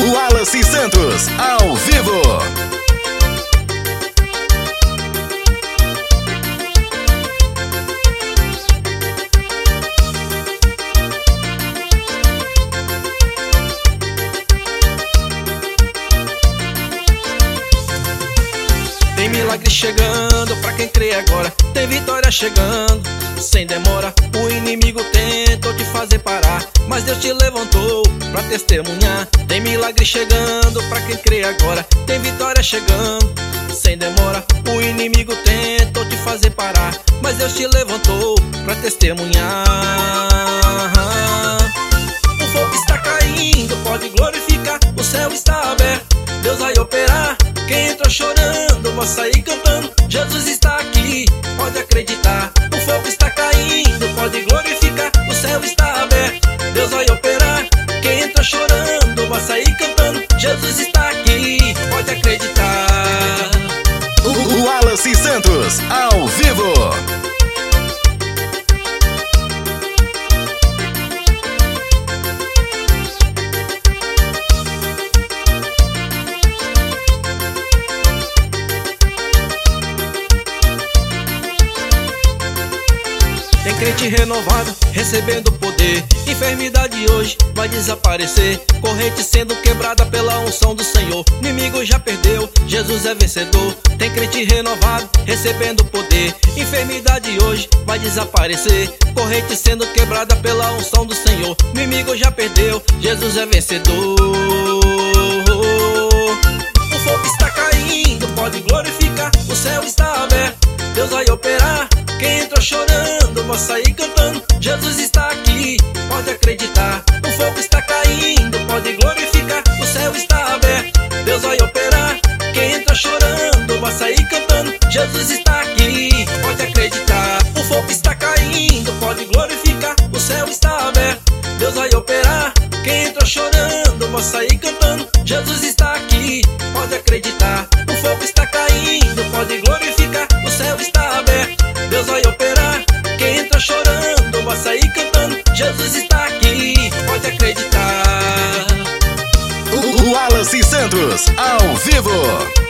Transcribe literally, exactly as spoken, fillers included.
Wallace Santos, ao vivo. Tem milagre chegando pra quem crê agora. Tem vitória chegando, sem demora. O inimigo tentou te fazer parar, mas Deus te levantou pra testemunhar. Tem milagre chegando pra quem crê agora. Tem vitória chegando, sem demora. O inimigo tentou te fazer parar, mas Deus te levantou pra testemunhar. O fogo está caindo, pode glorificar. O céu está aberto, Deus vai operar. Quem entrou chorando, vai sair cantando. Jesus está aqui, pode acreditar. O fogo está caindo, pode glorificar. O céu está aberto, Deus vai operar. Quem entrou chorando, vai sair cantando. Jesus está aqui, pode acreditar. O Wallace Santos, ao vivo. Tem crente renovado, recebendo poder. Enfermidade hoje vai desaparecer. Corrente sendo quebrada pela unção do Senhor. Inimigo já perdeu, Jesus é vencedor. Tem crente renovado, recebendo poder. Enfermidade hoje vai desaparecer. Corrente sendo quebrada pela unção do Senhor. Inimigo já perdeu, Jesus é vencedor. O fogo está caindo, pode glorificar. O céu está aberto, Deus vai operar. Quem entrou chorando, vai sair cantando. Jesus está aqui, pode acreditar. O fogo está caindo, pode glorificar. O céu está aberto, Deus vai operar. Quem entrou chorando, vai sair cantando. Jesus está aqui, pode acreditar. O fogo está caindo, pode glorificar. O céu está aberto, Deus vai operar. Quem entrou chorando, vai sair cantando. Jesus está aqui, pode acreditar. O fogo está caindo, pode glorificar. O céu está aberto, Deus vai operar. Quem entra chorando, vai sair cantando. Jesus está aqui, pode acreditar. O Wallace Santos, ao vivo.